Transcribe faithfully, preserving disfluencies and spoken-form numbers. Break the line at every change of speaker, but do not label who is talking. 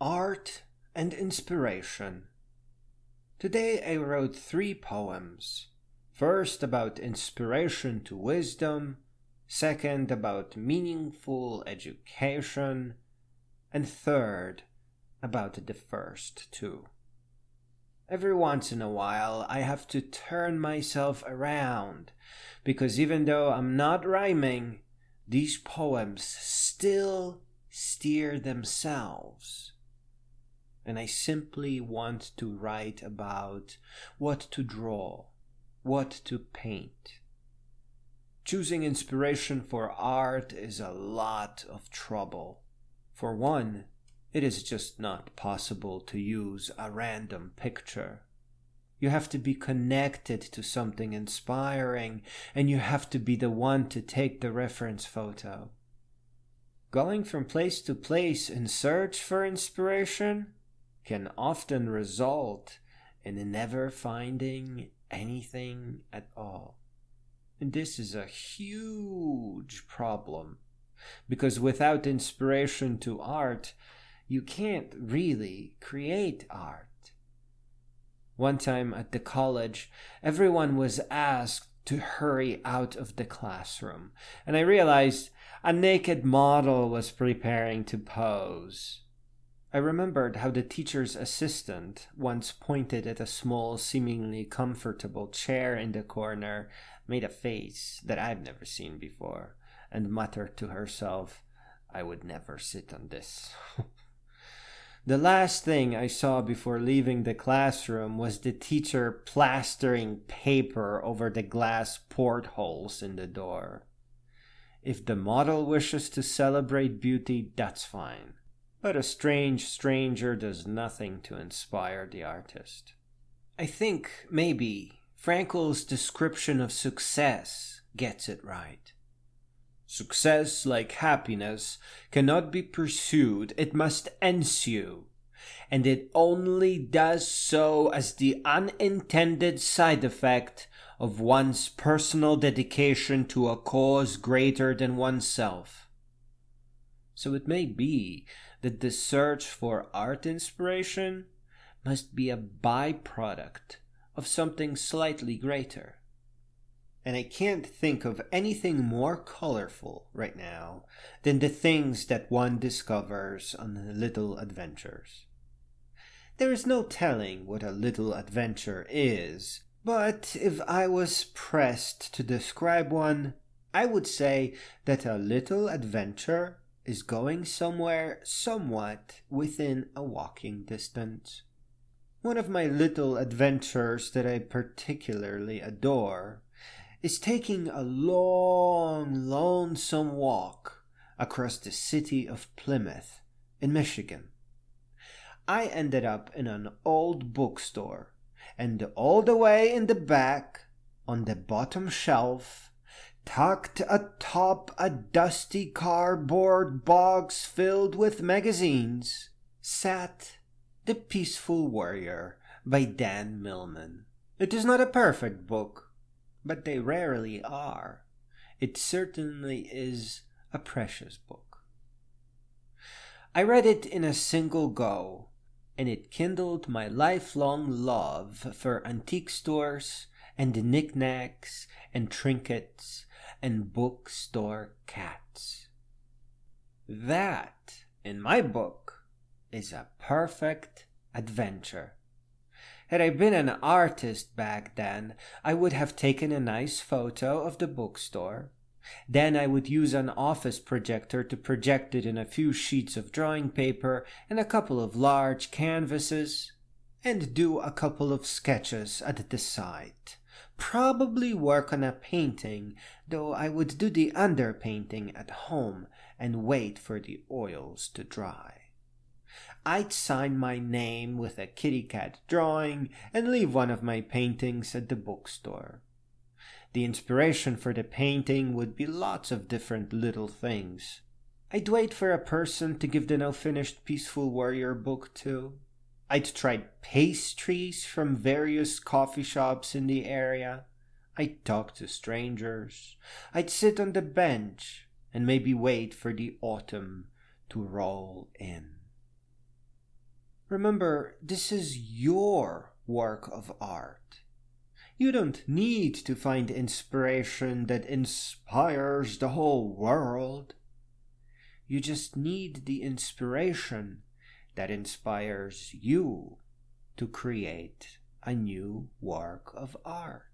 Art and Inspiration. Today I wrote three poems. First about inspiration to wisdom, second about meaningful education, and third about the first two. Every once in a while I have to turn myself around, because even though I'm not rhyming, these poems still steer themselves. And I simply want to write about what to draw, what to paint. Choosing inspiration for art is a lot of trouble. For one, it is just not possible to use a random picture. You have to be connected to something inspiring, and you have to be the one to take the reference photo. Going from place to place in search for inspiration can often result in never finding anything at all. And this is a huge problem, because without inspiration to art, you can't really create art. One time at the college, everyone was asked to hurry out of the classroom, and I realized a naked model was preparing to pose. I remembered how the teacher's assistant once pointed at a small, seemingly comfortable chair in the corner, made a face that I've never seen before, and muttered to herself, "I would never sit on this." The last thing I saw before leaving the classroom was the teacher plastering paper over the glass portholes in the door. If the model wishes to celebrate beauty, that's fine. But a strange stranger does nothing to inspire the artist. I think maybe Frankl's description of success gets it right. Success, like happiness, cannot be pursued, it must ensue, and it only does so as the unintended side effect of one's personal dedication to a cause greater than oneself. So it may be that the search for art inspiration must be a byproduct of something slightly greater. And I can't think of anything more colorful right now than the things that one discovers on Little Adventures. There is no telling what a little adventure is, but if I was pressed to describe one, I would say that a little adventure is going somewhere somewhat within a walking distance. One of my little adventures that I particularly adore is taking a long, lonesome walk across the city of Plymouth in Michigan. I ended up in an old bookstore, and all the way in the back, on the bottom shelf, tucked atop a dusty cardboard box filled with magazines, sat The Peaceful Warrior by Dan Millman. It is not a perfect book, but they rarely are. It certainly is a precious book. I read it in a single go, and it kindled my lifelong love for antique stores and knickknacks and trinkets and bookstore cats. That, in my book, is a perfect adventure. Had I been an artist back then, I would have taken a nice photo of the bookstore. Then I would use an office projector to project it in a few sheets of drawing paper and a couple of large canvases, and do a couple of sketches at the side. Probably work on a painting, though I would do the underpainting at home and wait for the oils to dry. I'd sign my name with a kitty cat drawing and leave one of my paintings at the bookstore. The inspiration for the painting would be lots of different little things. I'd wait for a person to give the now-finished Peaceful Warrior book to. I'd try pastries from various coffee shops in the area. I'd talk to strangers. I'd sit on the bench and maybe wait for the autumn to roll in. Remember, this is your work of art. You don't need to find inspiration that inspires the whole world. You just need the inspiration that inspires you to create a new work of art.